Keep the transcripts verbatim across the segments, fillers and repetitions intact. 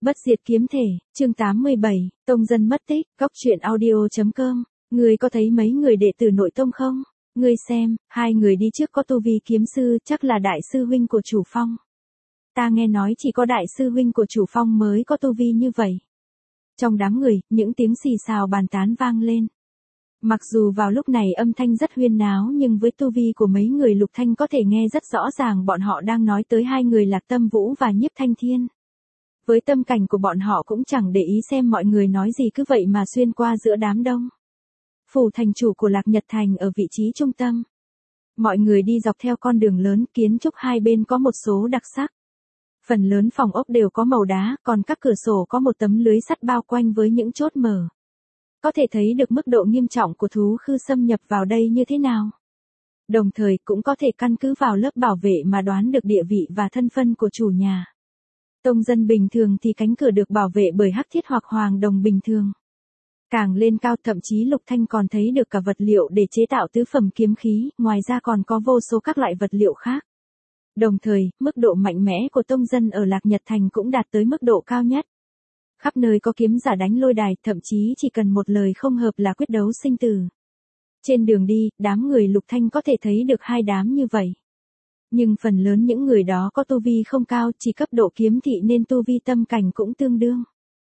Bất diệt kiếm thể, chương tám mươi bảy, tông dân mất tích, góc truyện audio chấm com. Ngươi có thấy mấy người đệ tử nội tông không? Ngươi xem, hai người đi trước có tu vi kiếm sư, chắc là đại sư huynh của chủ phong. Ta nghe nói chỉ có đại sư huynh của chủ phong mới có tu vi như vậy. Trong đám người, những tiếng xì xào bàn tán vang lên. Mặc dù vào lúc này âm thanh rất huyên náo nhưng với tu vi của mấy người Lục Thanh có thể nghe rất rõ ràng bọn họ đang nói tới hai người Lạc Tâm Vũ và Nhiếp Thanh Thiên. Với tâm cảnh của bọn họ cũng chẳng để ý xem mọi người nói gì cứ vậy mà xuyên qua giữa đám đông. Phủ thành chủ của Lạc Nhật Thành ở vị trí trung tâm. Mọi người đi dọc theo con đường lớn, kiến trúc hai bên có một số đặc sắc. Phần lớn phòng ốc đều có màu đá, còn các cửa sổ có một tấm lưới sắt bao quanh với những chốt mở. Có thể thấy được mức độ nghiêm trọng của thú khư xâm nhập vào đây như thế nào. Đồng thời cũng có thể căn cứ vào lớp bảo vệ mà đoán được địa vị và thân phận của chủ nhà. Tông dân bình thường thì cánh cửa được bảo vệ bởi hắc thiết hoặc hoàng đồng bình thường. Càng lên cao thậm chí Lục Thanh còn thấy được cả vật liệu để chế tạo tứ phẩm kiếm khí, ngoài ra còn có vô số các loại vật liệu khác. Đồng thời, mức độ mạnh mẽ của tông dân ở Lạc Nhật Thành cũng đạt tới mức độ cao nhất. Khắp nơi có kiếm giả đánh lôi đài, thậm chí chỉ cần một lời không hợp là quyết đấu sinh tử. Trên đường đi, đám người Lục Thanh có thể thấy được hai đám như vậy. Nhưng phần lớn những người đó có tu vi không cao, chỉ cấp độ kiếm thị nên tu vi tâm cảnh cũng tương đương.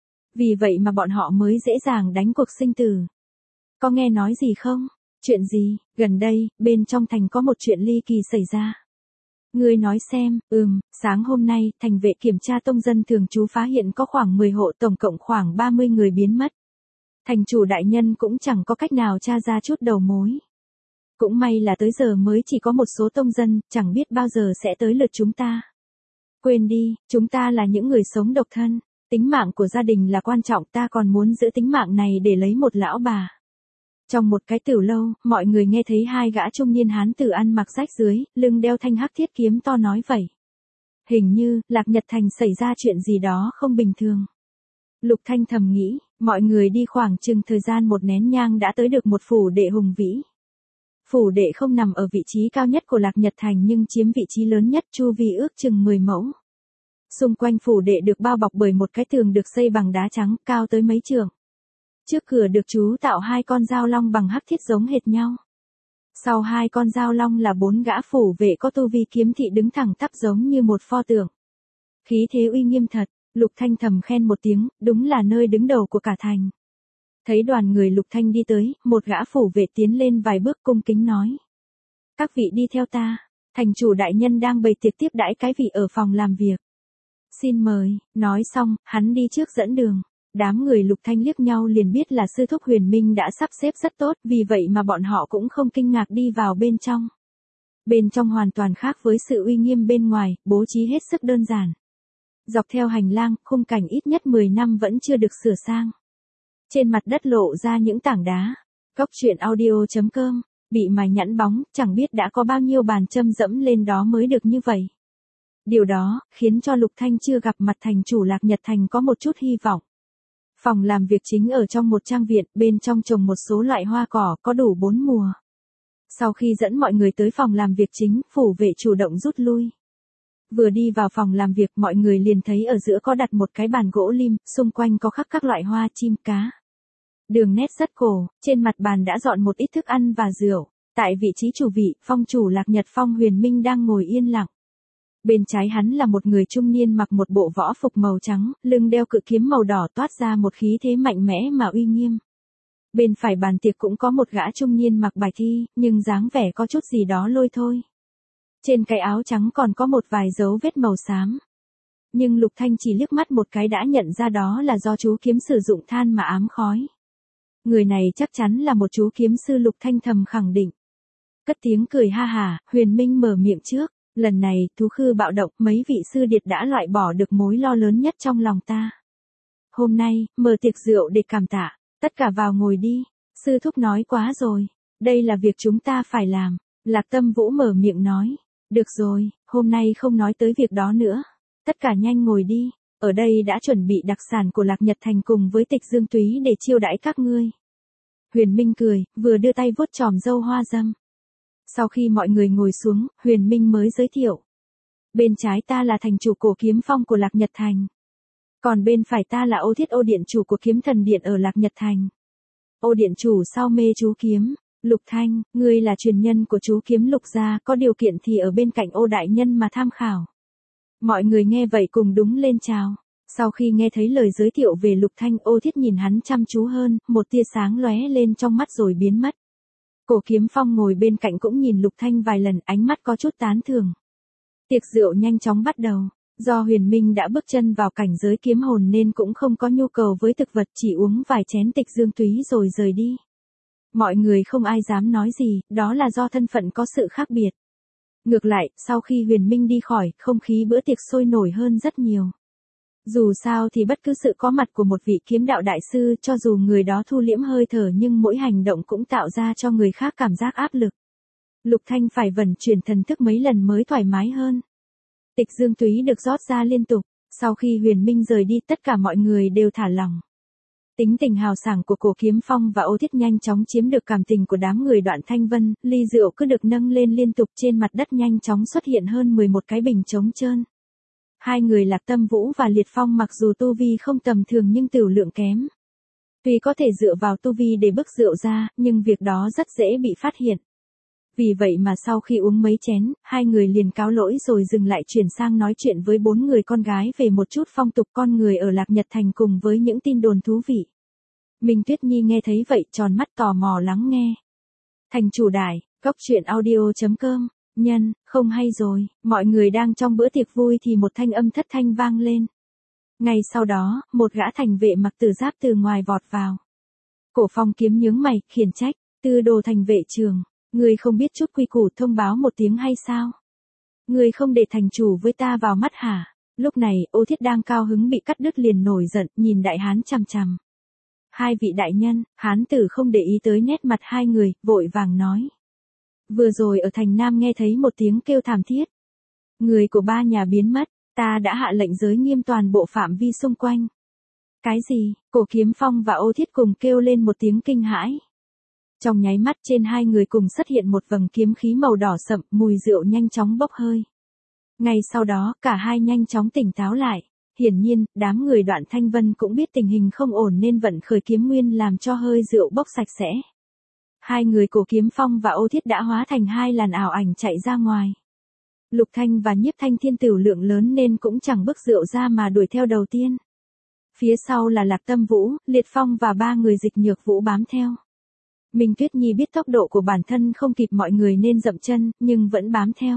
Vì vậy mà bọn họ mới dễ dàng đánh cuộc sinh tử. Có nghe nói gì không? Chuyện gì? Gần đây, bên trong thành có một chuyện ly kỳ xảy ra. Ngươi nói xem, ừm, sáng hôm nay, thành vệ kiểm tra tông dân thường trú phát hiện có khoảng mười hộ, tổng cộng khoảng ba mươi người biến mất. Thành chủ đại nhân cũng chẳng có cách nào tra ra chút đầu mối. Cũng may là tới giờ mới chỉ có một số tông dân, chẳng biết bao giờ sẽ tới lượt chúng ta. Quên đi, chúng ta là những người sống độc thân, tính mạng của gia đình là quan trọng, ta còn muốn giữ tính mạng này để lấy một lão bà. Trong một cái tiểu lâu, mọi người nghe thấy hai gã trung niên hán tử ăn mặc rách rưới, lưng đeo thanh hắc thiết kiếm to nói vậy. Hình như, Lạc Nhật Thành xảy ra chuyện gì đó không bình thường. Lục Thanh thầm nghĩ, mọi người đi khoảng chừng thời gian một nén nhang đã tới được một phủ đệ hùng vĩ. Phủ đệ không nằm ở vị trí cao nhất của Lạc Nhật Thành nhưng chiếm vị trí lớn nhất, chu vi ước chừng mười mẫu. Xung quanh phủ đệ được bao bọc bởi một cái tường được xây bằng đá trắng, cao tới mấy trượng. Trước cửa được chú tạo hai con dao long bằng hắc thiết giống hệt nhau. Sau hai con dao long là bốn gã phủ vệ có tu vi kiếm thị đứng thẳng tắp giống như một pho tượng. Khí thế uy nghiêm thật, Lục Thanh thầm khen một tiếng, đúng là nơi đứng đầu của cả thành. Thấy đoàn người Lục Thanh đi tới, một gã phủ vệ tiến lên vài bước cung kính nói. Các vị đi theo ta, thành chủ đại nhân đang bày tiệc tiếp đãi cái vị ở phòng làm việc. Xin mời, nói xong, hắn đi trước dẫn đường. Đám người Lục Thanh liếc nhau liền biết là sư thúc Huyền Minh đã sắp xếp rất tốt, vì vậy mà bọn họ cũng không kinh ngạc đi vào bên trong. Bên trong hoàn toàn khác với sự uy nghiêm bên ngoài, bố trí hết sức đơn giản. Dọc theo hành lang, khung cảnh ít nhất mười năm vẫn chưa được sửa sang. Trên mặt đất lộ ra những tảng đá. Góc truyện audio chấm com, bị mài nhẵn bóng, chẳng biết đã có bao nhiêu bàn châm dẫm lên đó mới được như vậy. Điều đó, khiến cho Lục Thanh chưa gặp mặt thành chủ Lạc Nhật Thành có một chút hy vọng. Phòng làm việc chính ở trong một trang viện, bên trong trồng một số loại hoa cỏ có đủ bốn mùa. Sau khi dẫn mọi người tới phòng làm việc chính, phủ vệ chủ động rút lui. Vừa đi vào phòng làm việc mọi người liền thấy ở giữa có đặt một cái bàn gỗ lim, xung quanh có khắc các loại hoa chim cá. Đường nét rất cổ, trên mặt bàn đã dọn một ít thức ăn và rượu. Tại vị trí chủ vị, phong chủ Lạc Nhật Phong Huyền Minh đang ngồi yên lặng. Bên trái hắn là một người trung niên mặc một bộ võ phục màu trắng, lưng đeo cự kiếm màu đỏ toát ra một khí thế mạnh mẽ mà uy nghiêm. Bên phải bàn tiệc cũng có một gã trung niên mặc bài thi, nhưng dáng vẻ có chút gì đó lôi thôi. Trên cái áo trắng còn có một vài dấu vết màu xám. Nhưng Lục Thanh chỉ liếc mắt một cái đã nhận ra đó là do chú kiếm sử dụng than mà ám khói. Người này chắc chắn là một chú kiếm sư, Lục Thanh thầm khẳng định. Cất tiếng cười ha hả, Huyền Minh mở miệng trước. Lần này, thú khư bạo động, mấy vị sư điệt đã loại bỏ được mối lo lớn nhất trong lòng ta. Hôm nay, mở tiệc rượu để cảm tạ, tất cả vào ngồi đi. Sư thúc nói quá rồi, đây là việc chúng ta phải làm. Lạc Tâm Vũ mở miệng nói. Được rồi, hôm nay không nói tới việc đó nữa. Tất cả nhanh ngồi đi, ở đây đã chuẩn bị đặc sản của Lạc Nhật Thành cùng với Tịch Dương Túy để chiêu đãi các ngươi. Huyền Minh cười, vừa đưa tay vuốt chòm râu hoa râm. Sau khi mọi người ngồi xuống, Huyền Minh mới giới thiệu. Bên trái ta là thành chủ cổ kiếm phong của Lạc Nhật Thành. Còn bên phải ta là Ô Thiết, Ô điện chủ của Kiếm Thần Điện ở Lạc Nhật Thành. Ô điện chủ sao mê chú kiếm. Lục Thanh, ngươi là truyền nhân của chú kiếm Lục gia, có điều kiện thì ở bên cạnh Ô đại nhân mà tham khảo. Mọi người nghe vậy cùng đúng lên chào. Sau khi nghe thấy lời giới thiệu về Lục Thanh, Ô Thiết nhìn hắn chăm chú hơn, một tia sáng lóe lên trong mắt rồi biến mất. Cổ Kiếm Phong ngồi bên cạnh cũng nhìn Lục Thanh vài lần, ánh mắt có chút tán thưởng. Tiệc rượu nhanh chóng bắt đầu. Do Huyền Minh đã bước chân vào cảnh giới kiếm hồn nên cũng không có nhu cầu với thực vật, chỉ uống vài chén tịch dương túy rồi rời đi. Mọi người không ai dám nói gì, đó là do thân phận có sự khác biệt. Ngược lại, sau khi Huyền Minh đi khỏi, không khí bữa tiệc sôi nổi hơn rất nhiều. Dù sao thì bất cứ sự có mặt của một vị kiếm đạo đại sư, cho dù người đó thu liễm hơi thở nhưng mỗi hành động cũng tạo ra cho người khác cảm giác áp lực. Lục Thanh phải vẩn chuyển thần thức mấy lần mới thoải mái hơn. Tịch dương túy được rót ra liên tục, sau khi Huyền Minh rời đi tất cả mọi người đều thả lỏng. Tính tình hào sảng của Cổ Kiếm Phong và Ô Thiết nhanh chóng chiếm được cảm tình của đám người Đoạn Thanh Vân, ly rượu cứ được nâng lên liên tục, trên mặt đất nhanh chóng xuất hiện hơn mười một cái bình trống trơn. Hai người Lạc Tâm Vũ và Liệt Phong mặc dù tu vi không tầm thường nhưng tửu lượng kém. Tuy có thể dựa vào tu vi để bức rượu ra, nhưng việc đó rất dễ bị phát hiện. Vì vậy mà sau khi uống mấy chén, hai người liền cáo lỗi rồi dừng lại chuyển sang nói chuyện với bốn người con gái về một chút phong tục con người ở Lạc Nhật Thành cùng với những tin đồn thú vị. Minh Tuyết Nhi nghe thấy vậy tròn mắt tò mò lắng nghe. Thành chủ đại, góc truyện audio chấm com, nhân, không hay rồi, mọi người đang trong bữa tiệc vui thì một thanh âm thất thanh vang lên. Ngay sau đó, một gã thành vệ mặc tử giáp từ ngoài vọt vào. Cổ Phong Kiếm nhướng mày, khiển trách, Tư đồ thành vệ trường. Ngươi không biết chút quy củ thông báo một tiếng hay sao? Ngươi không để thành chủ với ta vào mắt hả? Lúc này, Ô Thiết đang cao hứng bị cắt đứt liền nổi giận, nhìn đại hán chằm chằm. Hai vị đại nhân, hán tử không để ý tới nét mặt hai người, vội vàng nói. Vừa rồi ở thành Nam nghe thấy một tiếng kêu thảm thiết. Người của ba nhà biến mất, ta đã hạ lệnh giới nghiêm toàn bộ phạm vi xung quanh. Cái gì? Cổ Kiếm Phong và Ô Thiết cùng kêu lên một tiếng kinh hãi. Trong nháy mắt trên hai người cùng xuất hiện một vầng kiếm khí màu đỏ sậm, mùi rượu nhanh chóng bốc hơi. Ngay sau đó, cả hai nhanh chóng tỉnh táo lại. Hiển nhiên, đám người Đoạn Thanh Vân cũng biết tình hình không ổn nên vận khởi kiếm nguyên làm cho hơi rượu bốc sạch sẽ. Hai người Cổ Kiếm Phong và Ô Thiết đã hóa thành hai làn ảo ảnh chạy ra ngoài. Lục Thanh và Nhiếp Thanh Thiên tửu lượng lớn nên cũng chẳng bức rượu ra mà đuổi theo đầu tiên. Phía sau là Lạc Tâm Vũ, Liệt Phong và ba người Dịch Nhược Vũ bám theo. Minh Tuyết Nhi biết tốc độ của bản thân không kịp mọi người nên dậm chân, nhưng vẫn bám theo.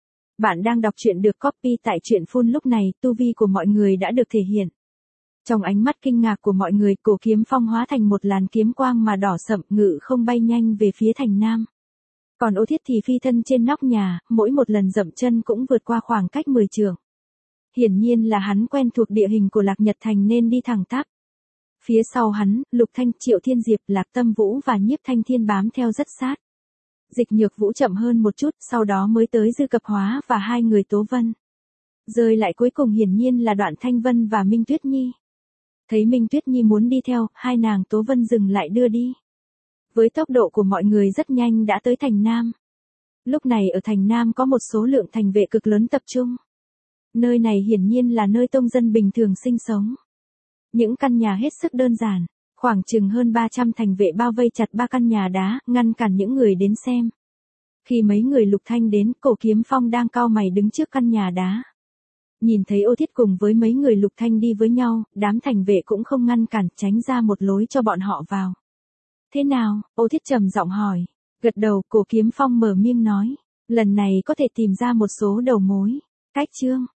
Bạn đang đọc truyện được copy tại truyện phun, lúc này, tu vi của mọi người đã được thể hiện. Trong ánh mắt kinh ngạc của mọi người, Cổ Kiếm Phong hóa thành một làn kiếm quang mà đỏ sậm, ngự không bay nhanh về phía thành Nam. Còn Ô Thiết thì phi thân trên nóc nhà, mỗi một lần dậm chân cũng vượt qua khoảng cách mười trượng. Hiển nhiên là hắn quen thuộc địa hình của Lạc Nhật Thành nên đi thẳng tắp. Phía sau hắn, Lục Thanh, Triệu Thiên Diệp, Lạc Tâm Vũ và Nhiếp Thanh Thiên bám theo rất sát. Dịch Nhược Vũ chậm hơn một chút, sau đó mới tới Dư Cập Hóa và hai người Tố Vân. Rơi lại cuối cùng hiển nhiên là Đoạn Thanh Vân và Minh Tuyết Nhi. Thấy Minh Tuyết Nhi muốn đi theo, hai nàng Tố Vân dừng lại đưa đi. Với tốc độ của mọi người rất nhanh đã tới thành Nam. Lúc này ở thành Nam có một số lượng thành vệ cực lớn tập trung. Nơi này hiển nhiên là nơi tông dân bình thường sinh sống. Những căn nhà hết sức đơn giản, khoảng chừng hơn ba trăm thành vệ bao vây chặt ba căn nhà đá, ngăn cản những người đến xem. Khi mấy người Lục Thanh đến, Cổ Kiếm Phong đang cau mày đứng trước căn nhà đá. Nhìn thấy Ô Thiết cùng với mấy người Lục Thanh đi với nhau, đám thành vệ cũng không ngăn cản, tránh ra một lối cho bọn họ vào. Thế nào? Ô Thiết trầm giọng hỏi. Gật đầu, Cổ Kiếm Phong mở miệng nói. Lần này có thể tìm ra một số đầu mối. Cách chương.